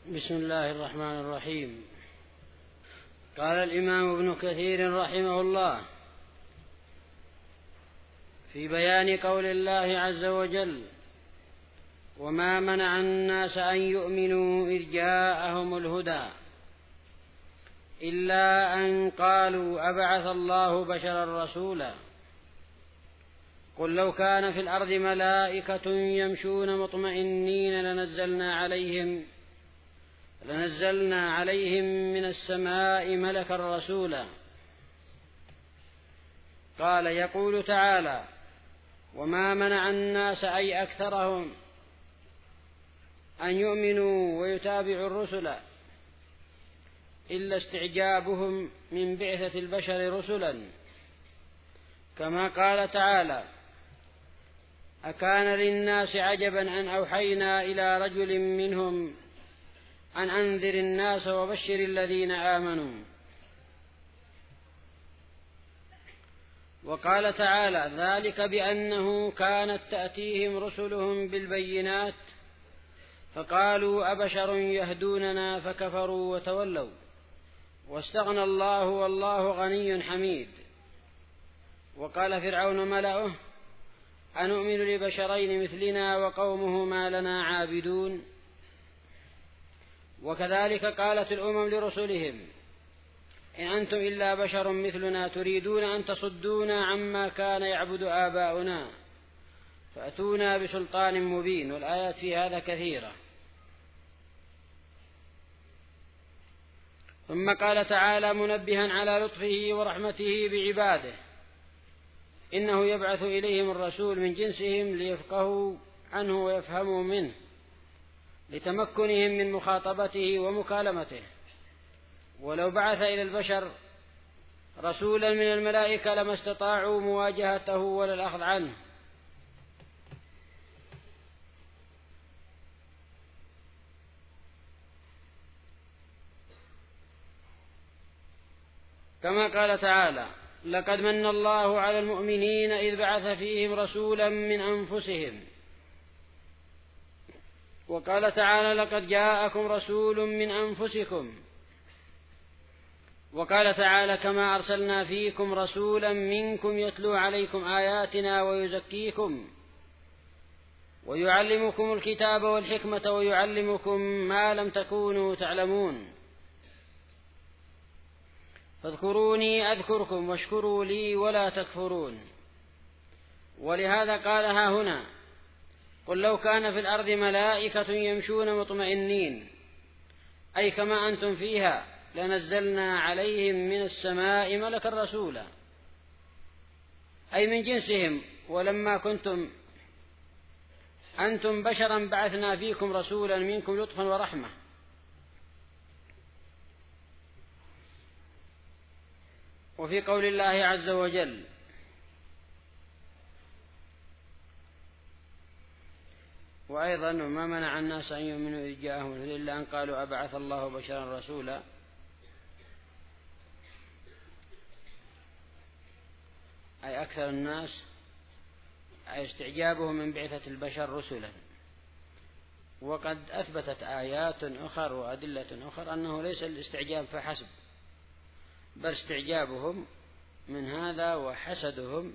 بسم الله الرحمن الرحيم. قال الإمام ابن كثير رحمه الله في بيان قول الله عز وجل: وما منع الناس أن يؤمنوا إذ جاءهم الهدى إلا أن قالوا أبعث الله بشرا رسولا قل لو كان في الأرض ملائكة يمشون مطمئنين لنزلنا عليهم من السماء ملكا رسولا. قال يقول تعالى: وما منع الناس أي أكثرهم أن يؤمنوا ويتابعوا الرسل إلا استعجابهم من بعثة البشر رسلا، كما قال تعالى: أكان للناس عجبا أن أوحينا إلى رجل منهم أن أنذر الناس وبشر الذين آمنوا. وقال تعالى: ذلك بأنه كانت تأتيهم رسلهم بالبينات فقالوا أبشر يهدوننا فكفروا وتولوا واستغنى الله والله غني حميد. وقال فرعون ملأه: أنؤمن لبشرين مثلنا وقومهما لنا عابدون. وكذلك قالت الأمم لرسلهم: إن أنتم إلا بشر مثلنا تريدون أن تصدونا عما كان يعبد آباؤنا فأتونا بسلطان مبين. والآيات في هذا كثيرة. ثم قال تعالى منبها على لطفه ورحمته بعباده: إنه يبعث إليهم الرسول من جنسهم ليفقهوا عنه ويفهموا منه لتمكنهم من مخاطبته ومكالمته. ولو بعث إلى البشر رسولا من الملائكة لما استطاعوا مواجهته ولا الأخذ عنه. كما قال تعالى: لقد من الله على المؤمنين إذ بعث فيهم رسولا من أنفسهم. وقال تعالى: لقد جاءكم رسول من أنفسكم. وقال تعالى: كما أرسلنا فيكم رسولا منكم يتلو عليكم آياتنا ويزكيكم ويعلمكم الكتاب والحكمة ويعلمكم ما لم تكونوا تعلمون فاذكروني أذكركم واشكروا لي ولا تكفرون. ولهذا قالها هنا: قل لو كان في الأرض ملائكة يمشون مطمئنين، أي كما أنتم فيها لنزلنا عليهم من السماء ملكا رسولا، أي من جنسهم. ولما كنتم أنتم بشرا بعثنا فيكم رسولا منكم لطفا ورحمة. وفي قول الله عز وجل: وأيضا: وما منع الناس أن يؤمنوا إذ جاءهم الهدى إلا أن قالوا أبعث الله بشرا رسولا، أي أكثر الناس أي استعجابهم من بعثة البشر رسلا. وقد أثبتت آيات أخرى وأدلة أخرى أنه ليس الاستعجاب فحسب، بل استعجابهم من هذا وحسدهم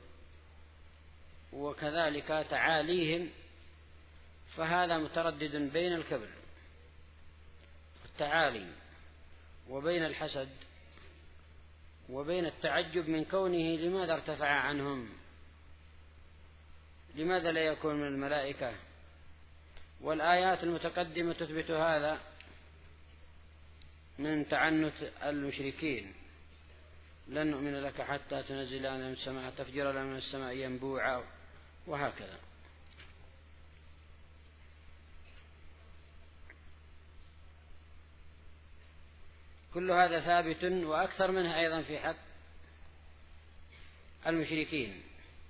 وكذلك تعاليهم، فهذا متردد بين الكبر والتعالي وبين الحسد وبين التعجب من كونه لماذا ارتفع عنهم، لماذا لا يكون من الملائكة. والآيات المتقدمة تثبت هذا من تعنت المشركين: لن نؤمن لك حتى تنزل لنا من السماء تفجر لنا من السماء ينبوعا، وهكذا. كل هذا ثابت وأكثر منه أيضا في حق المشركين.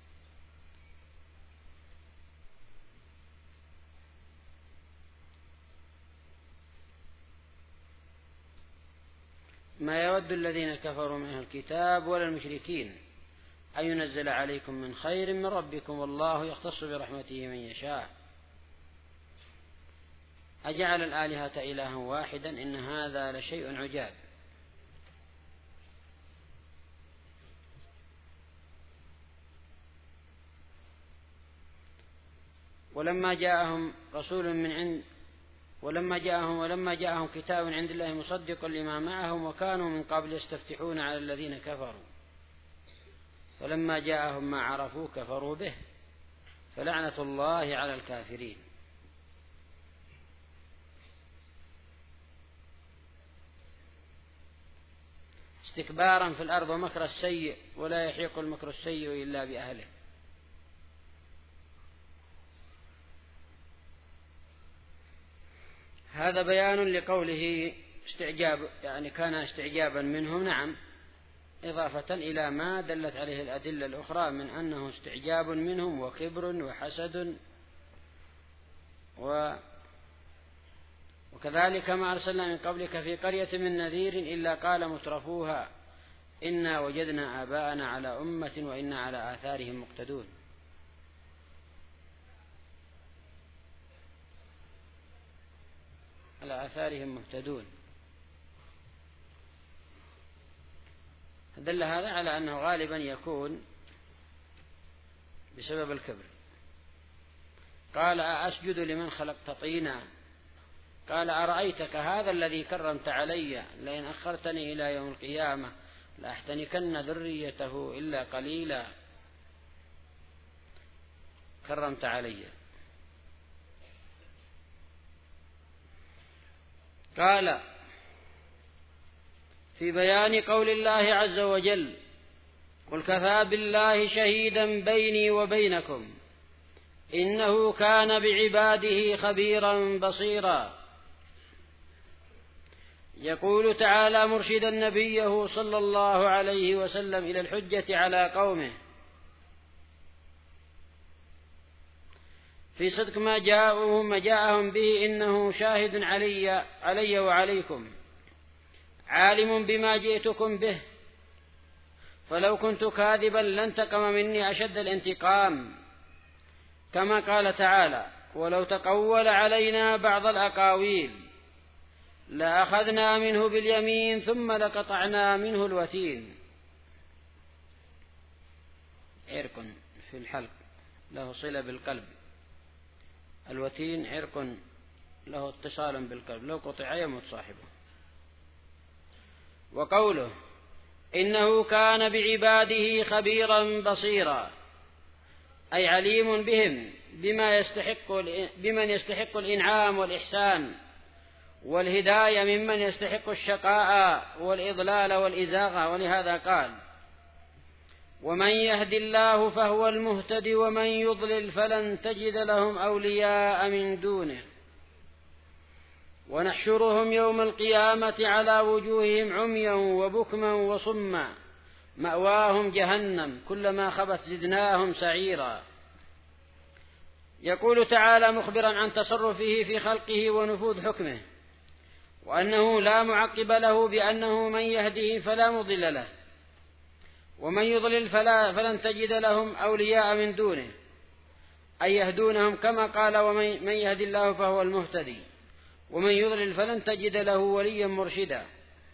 ما يود الذين كفروا من أهل الكتاب ولا المشركين أن ينزل عليكم من خير من ربكم والله يختص برحمته من يشاء. أجعل الآلهة إلها واحدا إن هذا لشيء عجاب. ولما جاءهم كتاب عند الله مصدق لما معهم وكانوا من قبل يستفتحون على الذين كفروا فلما جاءهم ما عرفوا كفروا به فلعنة الله على الكافرين. استكبارا في الأرض ومكر السيء ولا يحيق المكر السيء إلا بأهله. هذا بيان لقوله استعجاب، يعني كان استعجابا منهم، نعم، إضافة إلى ما دلت عليه الأدلة الأخرى من أنه استعجاب منهم وكبر وحسد وكذلك ما أرسلنا من قبلك في قرية من نذير إلا قال مترفوها إنا وجدنا آباءنا على أمة وإنا على آثارهم مقتدون. على آثارهم مهتدون. دل هذا على أنه غالبا يكون بسبب الكبر. قال أسجد لمن خلقت طينا قال أرأيتك هذا الذي كرمت علي لئن أخرتني إلى يوم القيامة لأحتنكن ذريته إلا قليلا كرمت علي. قال في بيان قول الله عز وجل قل كفى بالله شهيدا بيني وبينكم إنه كان بعباده خبيرا بصيرا. يقول تعالى مرشدا نبيه صلى الله عليه وسلم إلى الحجة على قومه في صدق ما جاءهم به إنه شاهد علي وعليكم عالم بما جئتكم به فلو كنت كاذبا لانتقم مني أشد الانتقام كما قال تعالى ولو تقول علينا بعض الأقاويل لأخذنا منه باليمين ثم لقطعنا منه الوتين. عرق في الحلق له صلة بالقلب، الوتين عرق له اتصال بالقلب لو قطع يموت صاحبه. وقوله إنه كان بعباده خبيرا بصيرا أي عليم بهم بمن يستحق الإنعام والإحسان والهداية ممن يستحق الشقاء والإضلال والإزاغة. ولهذا قال ومن يهد الله فهو المهتدي ومن يضلل فلن تجد لهم أولياء من دونه ونحشرهم يوم القيامة على وجوههم عميا وبكما وصما مأواهم جهنم كلما خبت زدناهم سعيرا. يقول تعالى مخبرا عن تصرفه في خلقه ونفوذ حكمه وأنه لا معقب له بأنه من يهده فلا مضل له ومن يضلل فلن تجد لهم أولياء من دونه أي يهدونهم كما قال ومن يهد الله فهو المهتدي ومن يضلل فلن تجد له وليا مرشدا.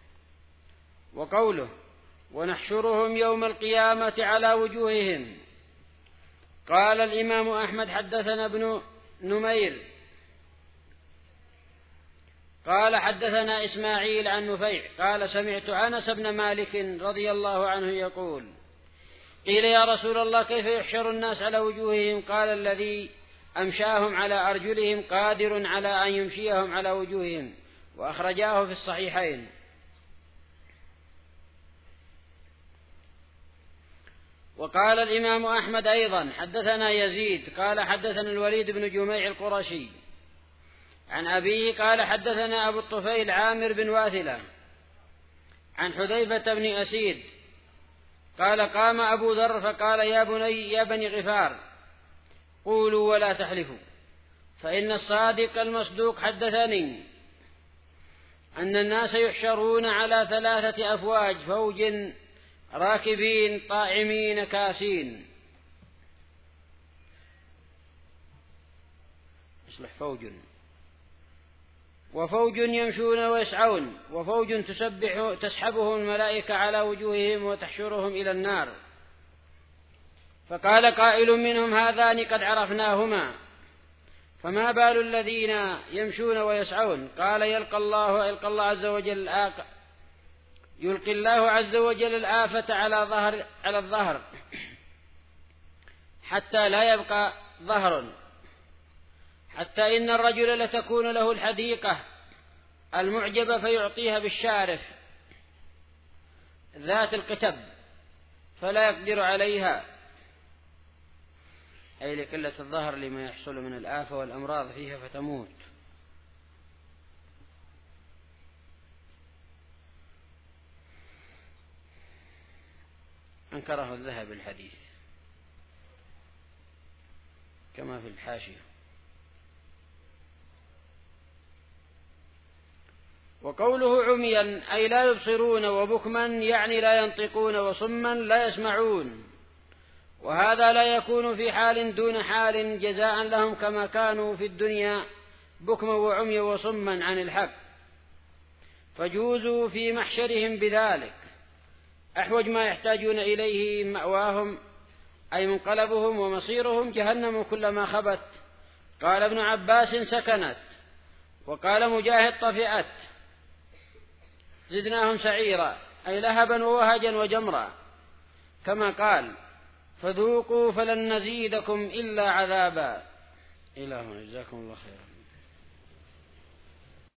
وقوله ونحشرهم يوم القيامة على وجوههم قال الإمام أحمد حدثنا ابن نمير قال حدثنا إسماعيل عن نفيع قال سمعت أنس بن مالك رضي الله عنه يقول قيل يا رسول الله كيف يحشر الناس على وجوههم قال الذي أمشاهم على أرجلهم قادر على أن يمشيهم على وجوههم وأخرجاه في الصحيحين. وقال الإمام أحمد أيضا حدثنا يزيد قال حدثنا الوليد بن جميع القرشي عن أبيه قال حدثنا أبو الطفيل عامر بن واثلة عن حذيفة بن أسيد قال قام أبو ذر فقال يا بني غفار قولوا ولا تحلفوا فإن الصادق المصدوق حدثني أن الناس يحشرون على 3 أفواج فوج راكبين طاعمين كاسين. يصلح فوج وفوج يمشون ويسعون، وفوج تسحبهم الملائكة على وجوههم وتحشرهم إلى النار. فقال قائل منهم: هذان قد عرفناهما، فما بال الذين يمشون ويسعون؟ قال: يلقي الله عز وجل الآفة على الظهر حتى لا يبقى ظهر، حتى إن الرجل لتكون له الحديقة المعجبة فيعطيها بالشارف ذات القتب فلا يقدر عليها، أي لقلة الظهر لما يحصل من الآفة والأمراض فيها فتموت. أنكره الذهبي الحديث كما في الحاشية. وقوله عميا أي لا يبصرون، وبكما يعني لا ينطقون، وصما لا يسمعون، وهذا لا يكون في حال دون حال جزاء لهم كما كانوا في الدنيا بكما وعميا وصما عن الحق، فجوزوا في محشرهم بذلك. أحوج ما يحتاجون إليه مأواهم أي منقلبهم ومصيرهم جهنم كلما خبت. قال ابن عباس: سكنت. وقال مجاهد: طفئت. زدناهم سعيرا أي لهبا ووهجا وجمرا، كما قال: فذوقوا فلن نزيدكم إلا عذابا. إلهنا جزاكم الله خيرا.